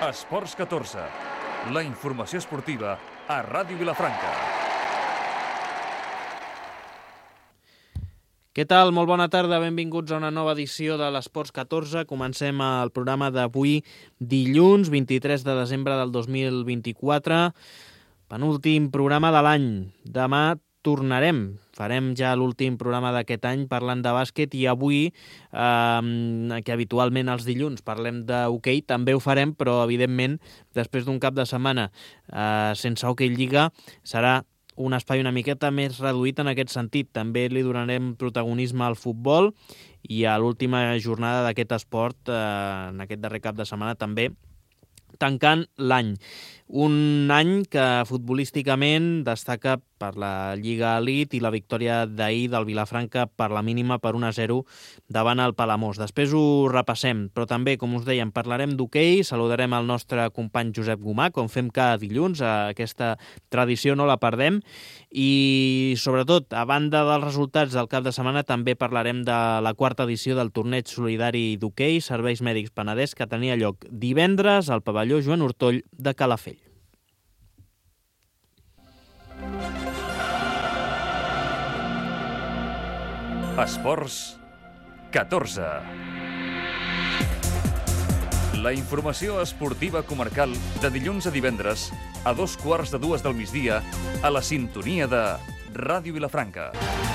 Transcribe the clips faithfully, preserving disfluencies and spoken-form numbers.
Esports catorze, la informació esportiva a Ràdio Vilafranca. Què tal? Molt bona tarda, benvinguts a una nova edició de l'Esports catorze. Comencem el programa d'avui dilluns, vint-i-tres de desembre del dos mil vint-i-quatre, penúltim programa de l'any. Demà tornarem, farem ja l'últim programa d'aquest any parlant de bàsquet i avui, eh, que habitualment els dilluns parlem d'hoquei, també ho farem, però evidentment després d'un cap de setmana eh, sense hoquei lliga serà un espai una miqueta més reduït en aquest sentit. També li donarem protagonisme al futbol i a l'última jornada d'aquest esport, eh, en aquest darrer cap de setmana també, tancant l'any. Un any que futbolísticament destaca per la Lliga Elite i la victòria d'ahir del Vilafranca per la mínima per un a zero davant el Palamós. Després ho repassem, però també, com us dèiem, parlarem d'hoquei, saludarem el nostre company Josep Gomà, com fem cada dilluns, aquesta tradició no la perdem, i sobretot, a banda dels resultats del cap de setmana, també parlarem de la quarta edició del torneig solidari d'hoquei Serveis Mèdics Penedès, que tenia lloc divendres al pavelló Joan Ortoll de Calafell. Esports catorze. La informació esportiva comarcal de dilluns a divendres a dos quarts de dues del migdia a la sintonia de Ràdio Vilafranca.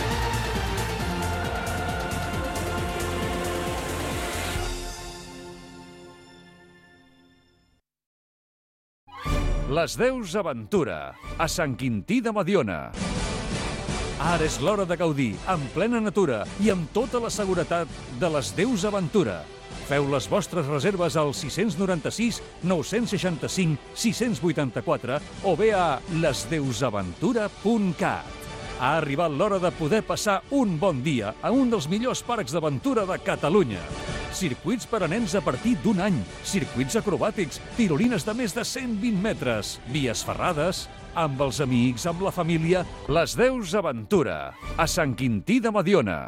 Les Deus Aventura, a Sant Quintí de Mediona. Ara és l'hora de gaudir, en plena natura i amb tota la seguretat de les Deus Aventura. Feu les vostres reserves al sis nou sis, nou sis cinc, sis vuit quatre o bé a les deus aventura punt cat. Ha arribat l'hora de poder passar un bon dia a un dels millors parcs d'aventura de Catalunya. Circuits per a nens a partir d'un any, circuits acrobàtics, tirolines de més de cent vint metres, vies ferrades, amb els amics, amb la família, les Deus Aventura, a Sant Quintí de Mediona.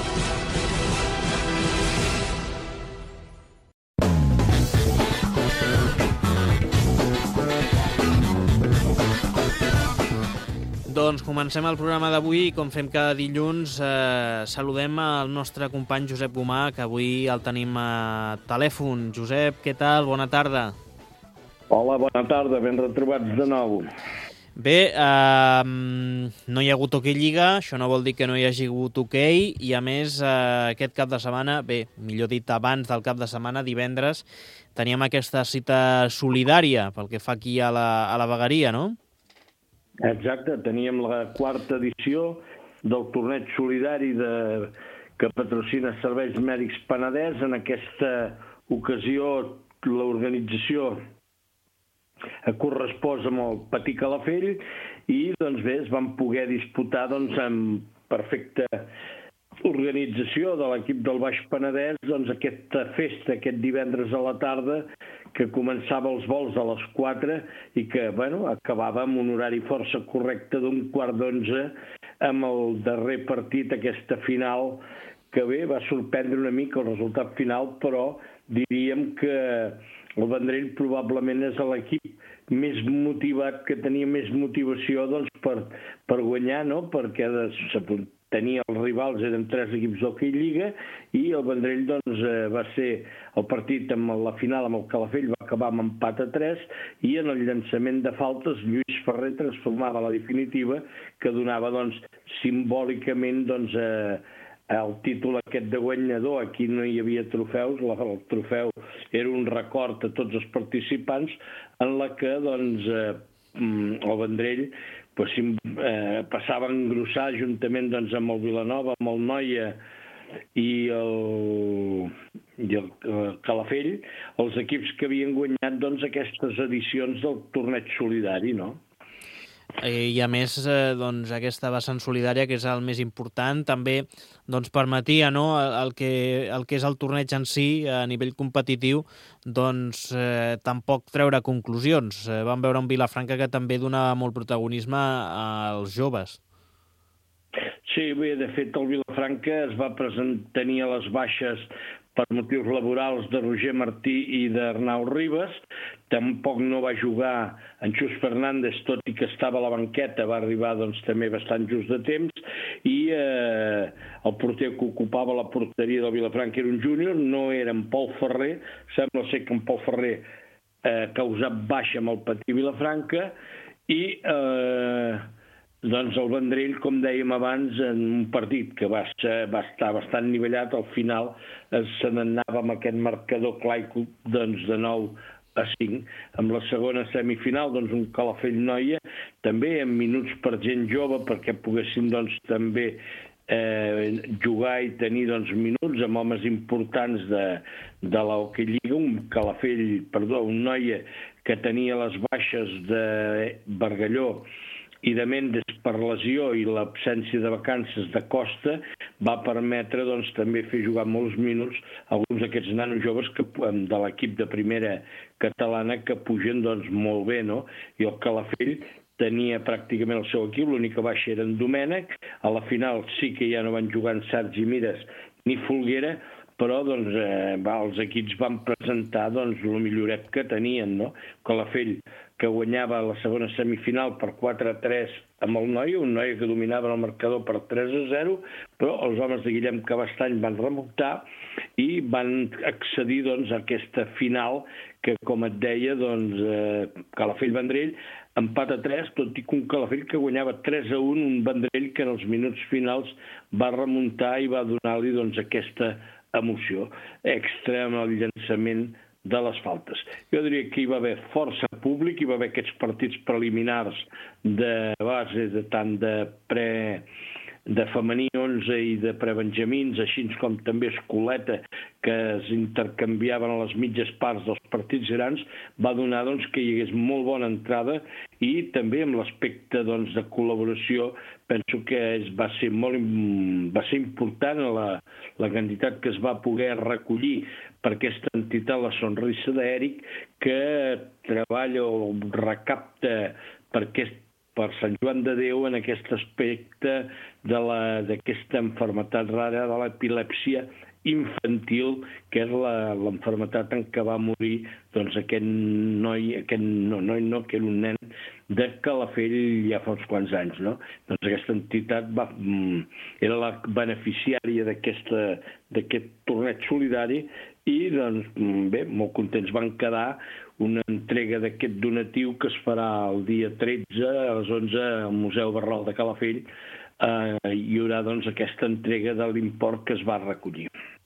Doncs comencem el programa d'avui i com fem cada dilluns eh, saludem al nostre company Josep Gomà, que avui el tenim a telèfon. Josep, què tal? Bona tarda. Hola, bona tarda, ben retrobats de nou. Bé, eh, no hi ha hagut hoquei lliga, això no vol dir que no hi hagi hagut hoquei, i a més eh, aquest cap de setmana, bé, millor dit abans del cap de setmana, divendres, teníem aquesta cita solidària pel que fa aquí a la, a la vegueria, no? Exacte, teníem la quarta edició del torneig solidari de, que patrocina Serveis Mèdics Penedès. En aquesta ocasió l'organització correspòs amb el Patí Calafell i doncs bé, es van poder disputar doncs, amb perfecta organització de l'equip del Baix Penedès doncs, aquesta festa aquest divendres a la tarda que començava els vols a les quatre i que bueno, acabava amb un horari força correcte d'un quart d'onze amb el darrer partit, aquesta final, que bé, va sorprendre una mica el resultat final, però diríem que el Vendrell probablement és l'equip més motivat, que tenia més motivació doncs, per, per guanyar, no? Perquè tenia els rivals, eren tres equips d'hoquei lliga, i el Vendrell doncs, va ser el partit amb la final amb el Calafell, va acabar amb empat a tres, i en el llançament de faltes Lluís Ferrer transformava la definitiva, que donava doncs, simbòlicament doncs, eh, el títol aquest de guanyador. Aquí no hi havia trofeus, el trofeu era un record a tots els participants, en la que doncs, eh, el Vendrell pues, eh, passava a engrossar juntament doncs, amb el Vilanova, amb el Noia i el, i el Calafell, els equips que havien guanyat doncs, aquestes edicions del torneig solidari, no? I a més, eh, doncs, aquesta vessant solidària, que és el més important, també doncs, permetia, no?, el, que, el que és el torneig en si, a nivell competitiu, doncs eh, tampoc treure conclusions. Eh, vam veure un Vilafranca que també donava molt protagonisme als joves. Sí, bé, de fet el Vilafranca es va presentar, tenia les baixes per motius laborals de Roger Martí i d'Arnau Ribas. Tampoc no va jugar en Xus Fernández, tot i que estava a la banqueta, va arribar doncs, també bastant just de temps, i eh, el porter que ocupava la porteria del Vilafranca era un júnior, no era en Pol Ferrer, sembla ser que en Pol Ferrer eh, causat baixa amb el Patí Vilafranca, i eh, doncs el Vendrell, com dèiem abans, en un partit que va, ser, va estar bastant nivellat, al final se n'anava amb aquest marcador clar doncs, de nou a cinc. Amb la segona semifinal, doncs, un Calafell-Noia, també en minuts per gent jove, perquè poguessin doncs, també eh, jugar i tenir doncs, minuts amb homes importants de, de l'Hockey Lliga, un Calafell, perdó, un Noia que tenia les baixes de Bargalló i de Mendes per lesió i l'absència de vacances de Costa va permetre doncs, també fer jugar molts minuts alguns d'aquests nanos joves que, de l'equip de primera catalana que pugen doncs, molt bé, no? I el Calafell tenia pràcticament el seu equip, l'única baixa era en Domènec, a la final sí que ja no van jugar en Sergi Mires ni Folguera, però doncs, eh, va, els equips van presentar doncs, el milloret que tenien, no? Calafell, que guanyava la segona semifinal per quatre a tres amb el Noia, un Noia que dominava el marcador per tres a zero, però els homes de Guillem Cabestany van remuntar i van accedir doncs, a aquesta final que, com et deia, doncs, eh, Calafell-Vendrell, empat a tres, tot i que un Calafell que guanyava tres a un, un Vendrell que en els minuts finals va remuntar i va donar-li doncs, aquesta emoció extra amb el llançament de les faltes. Jo diria que hi va haver força públic, hi va haver aquests partits preliminars de base, de tant de pre de femení onze i de prebenjamins, així com també escoleta, que es intercanviaven a les mitges parts dels partits grans, va donar doncs, que hi hagués molt bona entrada i també amb l'aspecte doncs, de col·laboració penso que es va ser molt va ser important la, la quantitat que es va poder recollir per aquesta entitat, la Sonrisa d'Eric, que treballa o recapta per aquest per Sant Joan de Déu en aquest aspecte d'aquesta malaltia rara de l'epilèpsia infantil, que és l'enfermetat en què va morir doncs, aquest noi, aquest no, noi no, que era un nen de Calafell ja fa uns quants anys. No? Doncs aquesta entitat va, era la beneficiària d'aquest torneig solidari i doncs, bé, molt contents van quedar una entrega d'aquest donatiu que es farà el dia tretze a les onze al Museu Barral de Calafell. Eh, hi haurà doncs, aquesta entrega de l'import que es va recollir.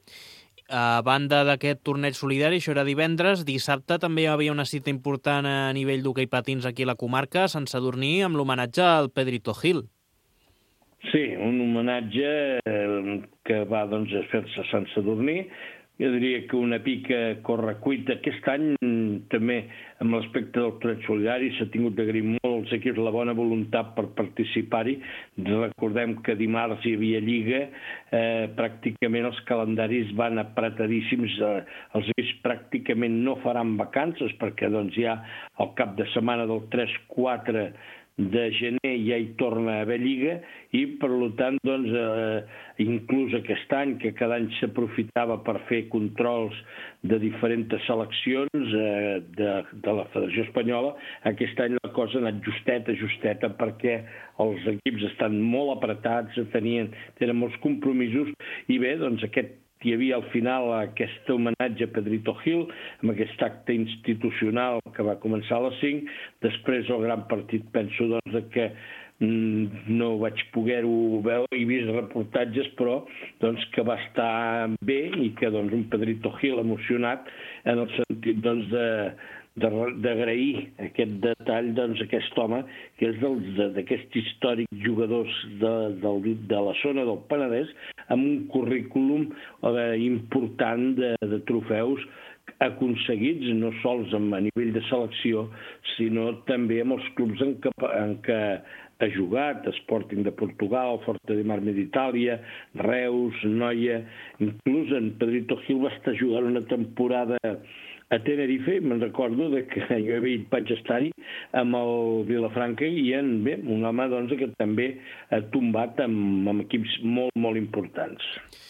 A banda d'aquest torneig solidari, això era divendres, dissabte també hi havia una cita important a nivell d'hoquei patins aquí a la comarca, a Sant Sadurní, amb l'homenatge al Pedrito Gil. Sí, un homenatge que va doncs, fer-se a Sant Sadurní. Jo diria que una pica correcuita. Aquest any també amb l'aspecte del torneig solidari s'ha tingut d'agrair molt als equips la bona voluntat per participar-hi. Recordem que dimarts hi havia Lliga, eh, pràcticament els calendaris van apretadíssims, eh, els equips pràcticament no faran vacances perquè doncs, ja al cap de setmana del tres quatre de gener ja hi torna a haver Lliga i, per tant, doncs, eh, inclús aquest any, que cada any s'aprofitava per fer controls de diferents seleccions eh, de, de la Federació Espanyola, aquest any la cosa ha anat justeta, justeta, perquè els equips estan molt apretats, tenien, tenen molts compromisos i bé, doncs aquest hi havia al final aquest homenatge a Pedrito Gil, amb aquest acte institucional que va començar a les cinc. Després el gran partit, penso doncs, que mm, no vaig poder-ho veure, he vist reportatges, però doncs, que va estar bé i que doncs, un Pedrito Gil emocionat en el sentit doncs, de d'agrair aquest detall doncs, a aquest home, que és d'aquests històrics jugadors de, de, de la zona del Penedès, amb un currículum eh, important de, de trofeus aconseguits, no sols a nivell de selecció, sinó també amb els clubs en què, en què ha jugat, Sporting de Portugal, Forte de Marme d'Itàlia, Reus, Noia, inclús en Pedrito Gil va estar jugant una temporada a Tenerife, me'n recordo de que jo vaig estar-hi amb el Vilafranca i en, bé, un home doncs, que també ha tombat amb, amb equips molt, molt importants.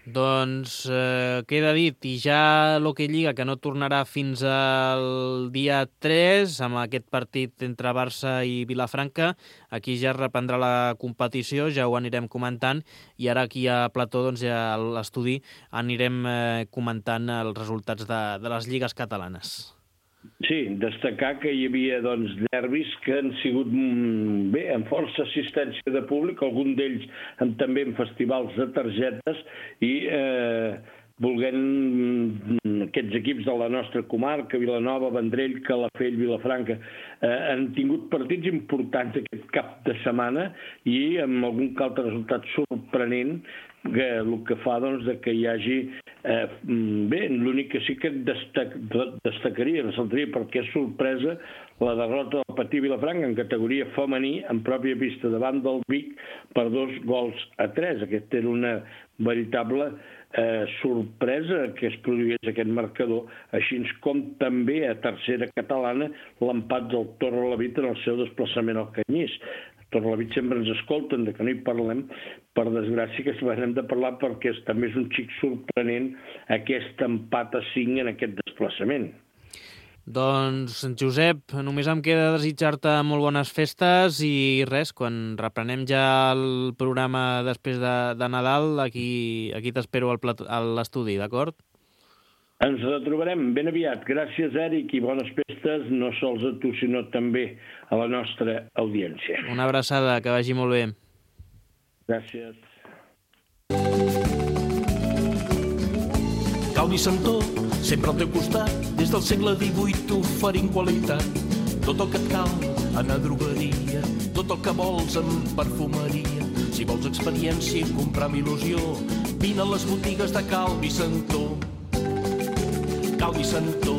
Doncs eh, queda dit, i ja l'Hockey Lliga, que no tornarà fins al dia tres, amb aquest partit entre Barça i Vilafranca. Aquí ja es reprendrà la competició, ja ho anirem comentant, i ara aquí a Plató, doncs ja a l'estudi, anirem eh, comentant els resultats de, de les lligues catalanes. Sí, destacar que hi havia doncs, derbis que han sigut bé, amb força assistència de públic, algun d'ells amb, també en festivals de targetes, i eh, volent aquests equips de la nostra comarca, Vilanova, Vendrell, Calafell, Vilafranca, eh, han tingut partits importants aquest cap de setmana i amb algun altre resultat sorprenent, que el que fa doncs, que hi hagi... Eh, bé, l'únic que sí que destac, destacaria, ressaltaria, perquè és sorpresa la derrota del Patí Vilafranca en categoria femení en pròpia pista davant del Vic per dos gols a tres. Aquesta era una veritable eh, sorpresa que es produís aquest marcador, així com també a tercera catalana l'empat del Torrelavit en el seu desplaçament al Canyís. Torrelavit sempre ens escolten, de que no hi parlem, per desgràcia que hem de parlar perquè és, també és un xic sorprenent aquest empat a cinc en aquest desplaçament. Doncs, Josep, només em queda desitjar-te molt bones festes i res, quan reprenem ja el programa després de, de Nadal, aquí, aquí t'espero al plat, a l'estudi, d'acord? Ens retrobarem ben aviat. Gràcies, Eric, i bones festes, no sols a tu, sinó també a la nostra audiència. Una abraçada, que vagi molt bé. Gràcies. Calvi Santó, sempre al teu costat, des del segle divuit oferint qualitat. Tot el que et cal en a drogueria, tot el que vols en perfumeria. Si vols experiència i comprar amb il·lusió, vine a les botigues de Calvi Santó. Calvi Santó.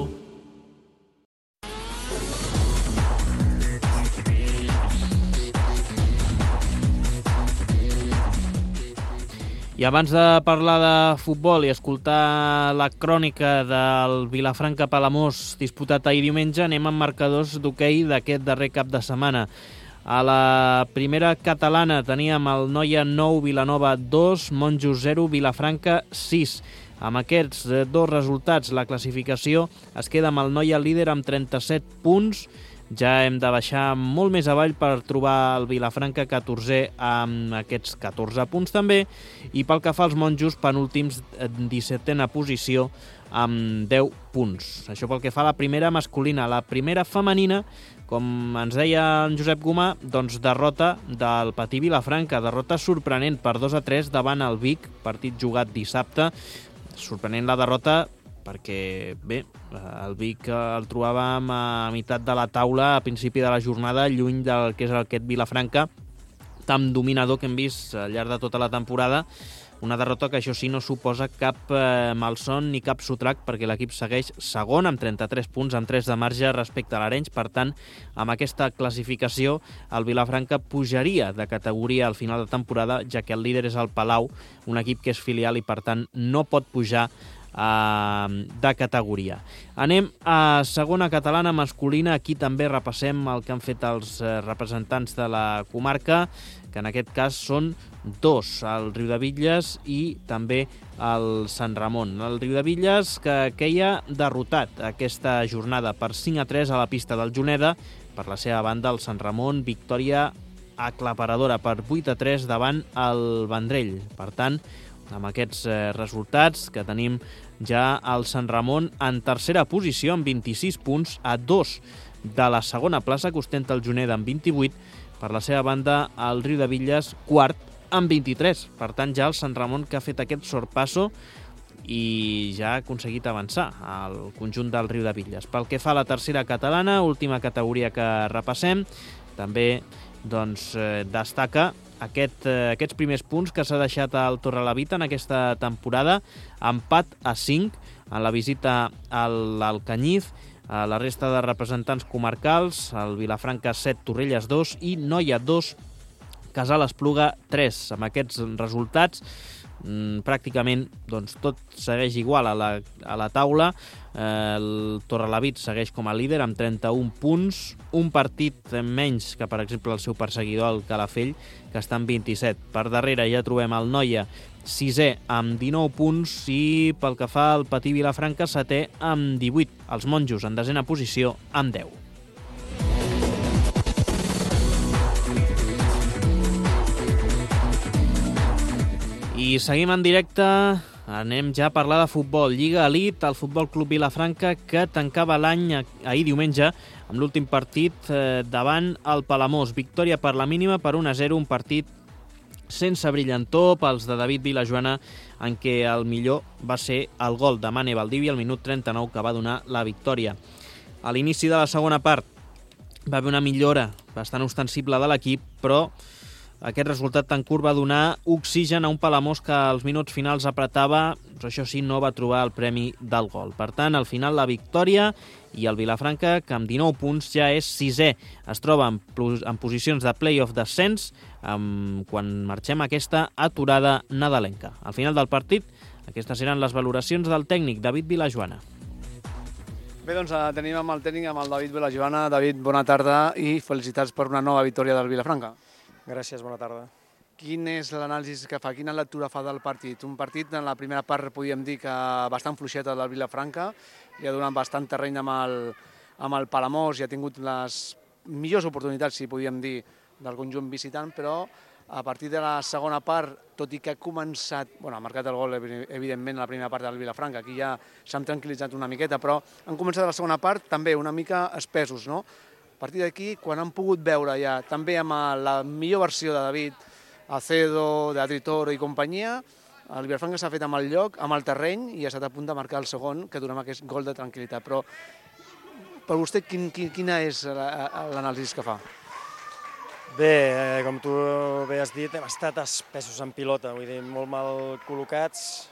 I abans de parlar de futbol i escoltar la crònica del Vilafranca-Palamós disputat ahir diumenge, anem amb marcadors d'hoquei d'aquest darrer cap de setmana. A la primera catalana teníem el Noia nou, Vilanova dos, Monjos zero, Vilafranca sis. Amb aquests dos resultats, la classificació es queda amb el Noia líder amb trenta-set punts. Ja hem de baixar molt més avall per trobar el Vilafranca catorzè amb aquests catorze punts també, i pel que fa als monjos, penúltims, dissetena posició amb deu punts. Això pel que fa a la primera masculina. La primera femenina, com ens deia en Josep Gomà, doncs derrota del Patí Vilafranca, derrota sorprenent per dos a tres davant el Vic, partit jugat dissabte. Sorprenent la derrota perquè, bé, el Vic el trobàvem a meitat de la taula a principi de la jornada, lluny del que és aquest Vilafranca tan dominador que hem vist al llarg de tota la temporada. Una derrota que, això sí, no suposa cap eh, malson ni cap sotrac, perquè l'equip segueix segon amb trenta-tres punts, amb tres de marge respecte a l'Arenys. Per tant, amb aquesta classificació, el Vilafranca pujaria de categoria al final de temporada, ja que el líder és el Palau, un equip que és filial i, per tant, no pot pujar de categoria. Anem a segona catalana masculina. Aquí també repassem el que han fet els representants de la comarca, que en aquest cas són dos, el Riudebitlles i també el Sant Ramon. El Riudebitlles, que queia derrotat aquesta jornada per cinc a tres a la pista del Juneda. Per la seva banda, el Sant Ramon, victòria aclaparadora per vuit a tres davant el Vendrell. Per tant, amb aquests eh, resultats que tenim ja el Sant Ramon en tercera posició amb vint-i-sis punts, a dos de la segona plaça que ostenta el Juneda amb vint-i-vuit. Per la seva banda, el Riudebitlles quart amb vint-i-tres. Per tant, ja el Sant Ramon, que ha fet aquest sorpasso i ja ha aconseguit avançar al conjunt del Riudebitlles. Pel que fa a la tercera catalana, última categoria que repassem, també doncs, eh, destaca Aquest, eh, aquests primers punts que s'ha deixat al Torrelavit en aquesta temporada. Empat a cinc en la visita al, al Canyís. A la resta de representants comarcals, el Vilafranca set, Torrelles dos i Noia dos, Casal Espluga tres. Amb aquests resultats, mmm, pràcticament doncs, tot segueix igual a la, a la taula. El Torrelavit segueix com a líder amb trenta-un punts, un partit menys que, per exemple, el seu perseguidor, el Calafell, que està en vint-i-set. Per darrere ja trobem el Noia sisè amb dinou punts i pel que fa al Patí Vilafranca, setè amb divuit. Els monjos en desena posició amb deu. I seguim en directe, anem ja a parlar de futbol. Lliga Elite, el Futbol Club Vilafranca, que tancava l'any ahir diumenge amb l'últim partit eh, davant el Palamós. Victòria per la mínima per un a zero, un partit sense brillantor pels de David Vilajoana, en què el millor va ser el gol de Mane Valdivia al minut trenta-nou, que va donar la victòria. A l'inici de la segona part va haver una millora bastant ostensible de l'equip, però aquest resultat tan curt va donar oxigen a un Palamós que als minuts finals apretava, però això sí, no va trobar el premi del gol. Per tant, al final la victòria i el Vilafranca, que amb dinou punts ja és sisè. Es troba en, en posicions de play-off descens amb, quan marxem aquesta aturada nadalenca. Al final del partit, aquestes eren les valoracions del tècnic David Vilajoana. Bé, doncs tenim amb el tècnic, amb el David Vilajoana. David, bona tarda i felicitats per una nova victòria del Vilafranca. Gràcies, bona tarda. Quin és l'anàlisi que fa? Quina lectura fa del partit? Un partit, en la primera part podíem dir que bastant fluixeta del Vilafranca, li ha donat bastant terreny amb el, amb el Palamós i ha tingut les millors oportunitats, si podíem dir, del conjunt visitant, però a partir de la segona part, tot i que ha començat, bueno, ha marcat el gol, evidentment, a la primera part del Vilafranca, aquí ja s'han tranquil·litzat una miqueta, però han començat a la segona part també una mica espesos, no? A partir d'aquí, quan han pogut veure ja, també amb la millor versió de David, Acedo, de Adri Toro i companyia, el Vilafranca s'ha fet amb el lloc, amb el terreny, i ha estat a punt de marcar el segon, que donava aquest gol de tranquil·litat. Però per vostè, quin, quin, quina és l'anàlisi que fa? Bé, eh, com tu bé has dit, hem estat espessos en pilota, vull dir, molt mal col·locats,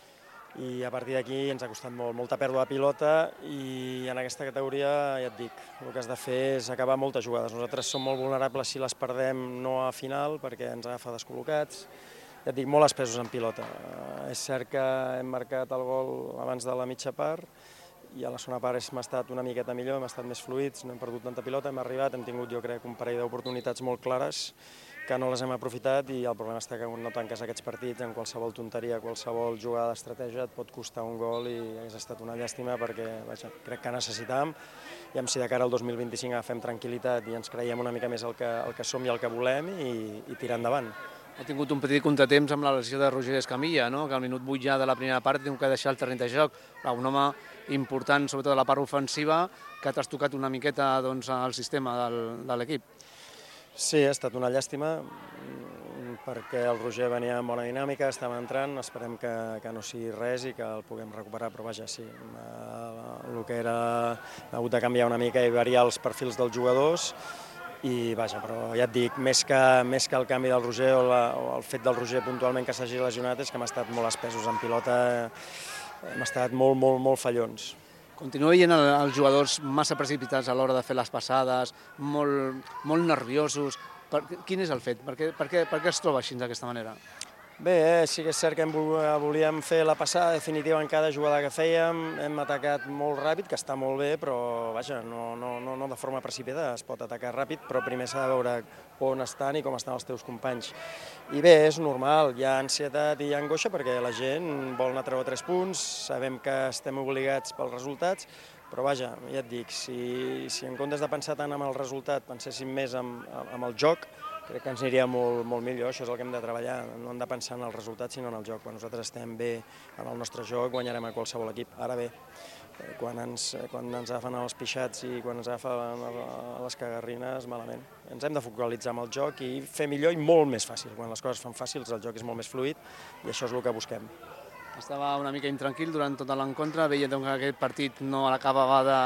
i a partir d'aquí ens ha costat molt, molta pèrdua de pilota, i en aquesta categoria, ja et dic, el que has de fer és acabar moltes jugades. Nosaltres som molt vulnerables si les perdem no a final, perquè ens agafa descol·locats. Ja et dic, molt espessos en pilota. És cert que hem marcat el gol abans de la mitja part, i a la segona part hem estat una miqueta millor, hem estat més fluïts, no hem perdut tanta pilota, hem arribat, hem tingut, jo crec, un parell d'oportunitats molt clares, que no les hem aprofitat, i el problema està que no tanques aquests partits, en qualsevol tonteria, qualsevol jugada d'estratègia et pot costar un gol, i hauria estat una llàstima perquè vaja, crec que necessitàvem, i si de cara al dos mil vint-i-cinc agafem tranquil·litat i ens creiem una mica més el que, el que som i el que volem, i, i tirar endavant. Ha tingut un petit contratemps amb la lesió de Roger Escamilla, no? Que al minut vuit ja de la primera part ha tingut que deixar el terreny de joc. Un home important, sobretot a la part ofensiva, que ha trastocat una miqueta doncs, el sistema del, de l'equip. Sí, ha estat una llàstima, perquè el Roger venia amb bona dinàmica, estava entrant, esperem que, que no sigui res i que el puguem recuperar, però vaja, sí, el que era, ha hagut de canviar una mica i variar els perfils dels jugadors, i vaja, però ja et dic, més que, més que el canvi del Roger o, la, o el fet del Roger puntualment que s'hagi lesionat, és que hem estat molt espesos en pilota, hem estat molt, molt, molt fallons. Continua veient els jugadors massa precipitats a l'hora de fer les passades, molt, molt nerviosos. Per, quin és el fet? Per què, per, què, per què es troba així d'aquesta manera? Bé, eh, sí que és cert que hem, volíem fer la passada definitiva en cada jugada que fèiem, hem atacat molt ràpid, que està molt bé, però vaja, no, no, no, no de forma precipitada, es pot atacar ràpid, però primer s'ha de veure on estan i com estan els teus companys. I bé, és normal, hi ha ansietat i hi ha angoixa perquè la gent vol anar a treure tres punts, sabem que estem obligats pels resultats, però vaja, ja et dic, si, si en comptes de pensar tant en el resultat penséssim més en, en el joc, crec que ens aniria molt, molt millor, això és el que hem de treballar, no hem de pensar en el resultat sinó en el joc. Quan nosaltres estem bé en el nostre joc guanyarem a qualsevol equip. Ara bé, quan ens, quan ens agafen els pixats i quan ens agafen les cagarrines, malament. Ens hem de focalitzar en el joc i fer millor i molt més fàcil. Quan les coses fan fàcils el joc és molt més fluid i això és el que busquem. Estava una mica intranquil durant tota l'encontre, veia que aquest partit no l'acabava de...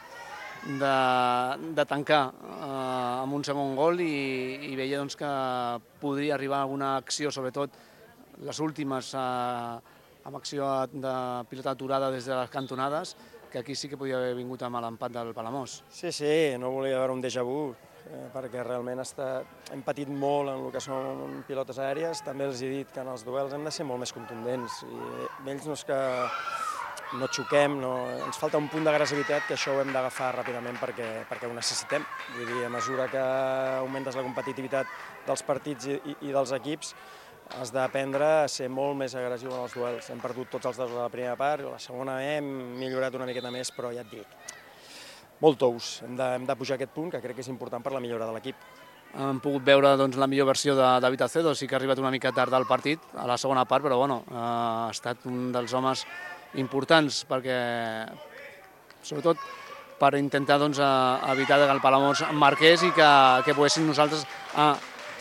De, de tancar eh, amb un segon gol i, i veia doncs, que podria arribar alguna acció, sobretot les últimes eh, amb acció de pilota aturada des de les cantonades, que aquí sí que podia haver vingut amb l'empat del Palamós. Sí, sí, no volia veure un déjà vu, eh, perquè realment està, hem patit molt en el que són pilotes aèries, també els he dit que en els duels hem de ser molt més contundents, i ells no és que no xoquem, no, ens falta un punt d'agressivitat que això ho hem d'agafar ràpidament perquè, perquè ho necessitem. Vull dir, a mesura que augmentes la competitivitat dels partits i, i, i dels equips, has d'aprendre a ser molt més agressiu en els duels. Hem perdut tots els dos a la primera part, a la segona hem millorat una miqueta més, però ja et dic, molt tous. Hem de, hem de pujar aquest punt, que crec que és important per la millora de l'equip. Hem pogut veure doncs, la millor versió de David Acedo, sí que ha arribat una mica tard al partit, a la segona part, però bueno, ha estat un dels homes importants, perquè sobretot per intentar doncs, evitar que el Palamós marqués i que, que poguéssim nosaltres a,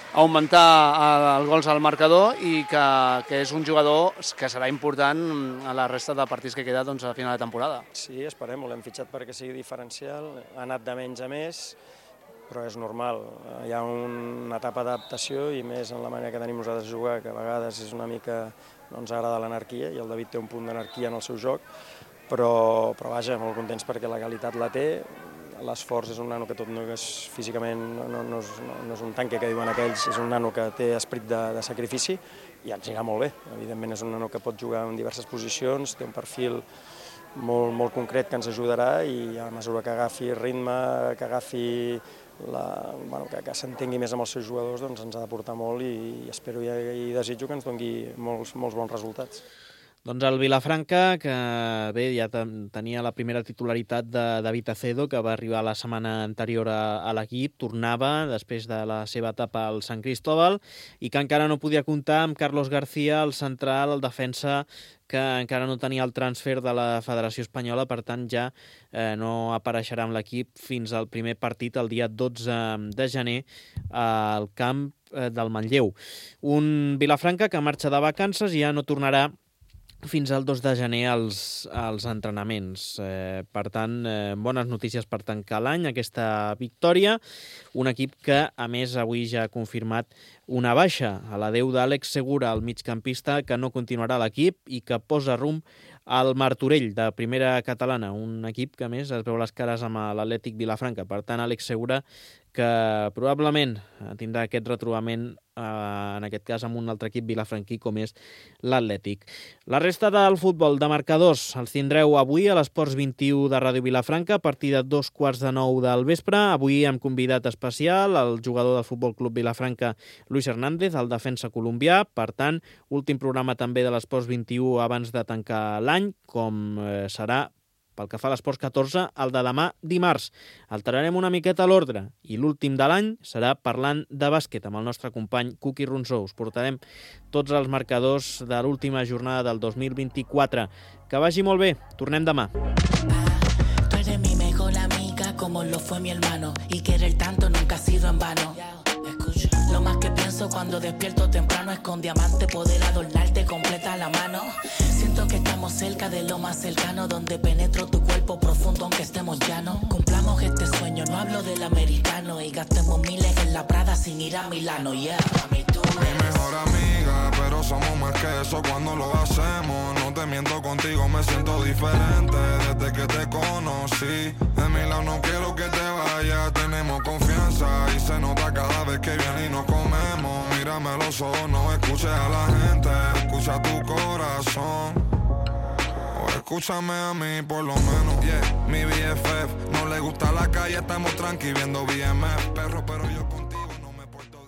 augmentar els gols al marcador i que, que és un jugador que serà important a la resta de partits que queda doncs, a final de temporada. Sí, esperem, l'hem fitxat perquè sigui diferencial, ha anat de menys a més, però és normal. Hi ha una etapa d'adaptació i més en la manera que tenim nosaltres de jugar, que a vegades és una mica, no ens agrada l'anarquia i el David té un punt d'anarquia en el seu joc, però, però vaja, molt contents perquè la qualitat la té, l'esforç és un nano que tot no és físicament, no, no, és, no és un tanque que diuen aquells, és un nano que té esperit de, de sacrifici i ens anirà molt bé. Evidentment és un nano que pot jugar en diverses posicions, té un perfil molt, molt concret que ens ajudarà i a mesura que agafi ritme, que agafi la, bueno, que, que s'entengui més amb els seus jugadors, doncs ens ha de portar molt i, i espero i, i desitjo que ens doni molts, molts bons resultats. Doncs el Vilafranca, que bé, ja tenia la primera titularitat de David Acedo, que va arribar la setmana anterior a, a l'equip, tornava després de la seva etapa al Sant Cristóbal i que encara no podia comptar amb Carlos García, el central, el defensa, que encara no tenia el transfer de la Federació Espanyola, per tant ja eh, no apareixerà amb l'equip fins al primer partit el dia dotze de gener al camp eh, del Manlleu. Un Vilafranca que marxa de vacances i ja no tornarà fins al dos de gener als, als entrenaments. Eh, per tant, eh, bones notícies per tancar l'any, aquesta victòria. Un equip que, a més, avui ja ha confirmat una baixa, a l'adeu d'Àlex Segura, el migcampista, que no continuarà a l'equip i que posa rumb al Martorell, de primera catalana, un equip que, a més, es veu les cares amb l'Atlètic Vilafranca. Per tant, Àlex Segura, que probablement tindrà aquest retrobament, eh, en aquest cas amb un altre equip vilafranquí com és l'Atlètic. La resta del futbol de marcadors els tindreu avui a l'Esports vint-i-u de Ràdio Vilafranca a partir de dos quarts de nou del vespre. Avui hem convidat especial el jugador del Futbol Club Vilafranca, Luis Hernández, el defensa colombià. Per tant, últim programa també de l'Esports vint-i-u abans de tancar l'any, com eh, serà pel que fa a l'Esports catorze, el de demà dimarts. Alterarem una miqueta l'ordre i l'últim de l'any serà parlant de bàsquet amb el nostre company Cuqui Ronsó. Us portarem tots els marcadors de l'última jornada del dos mil vint-i-quatre. Que vagi molt bé. Tornem demà. Tú eres mi mejor amiga como lo fue mi hermano y querer tanto nunca ha sido en vano. Lo más que pienso cuando despierto temprano es con diamante poder adornarte completa la mano. Siento que estamos cerca de lo más cercano, donde penetro tu cuerpo profundo aunque estemos llanos. Cumplamos este sueño, no hablo del americano, y gastemos miles en la Prada sin ir a Milano. Yeah, mami, tú eres mi mejor amiga, pero somos más que eso cuando lo hacemos. No te miento, contigo me siento diferente desde que te conocí. De mi lado no quiero que te vayas, tenemos confianza y se nota cada vez que viene y nos comemos. Mírame los ojos, no escuches a la gente, escucha tu corazón. O escúchame a mí por lo menos, yeah. Mi B F F no le gusta la calle, estamos tranqui viendo B M F, perro, pero yo contigo.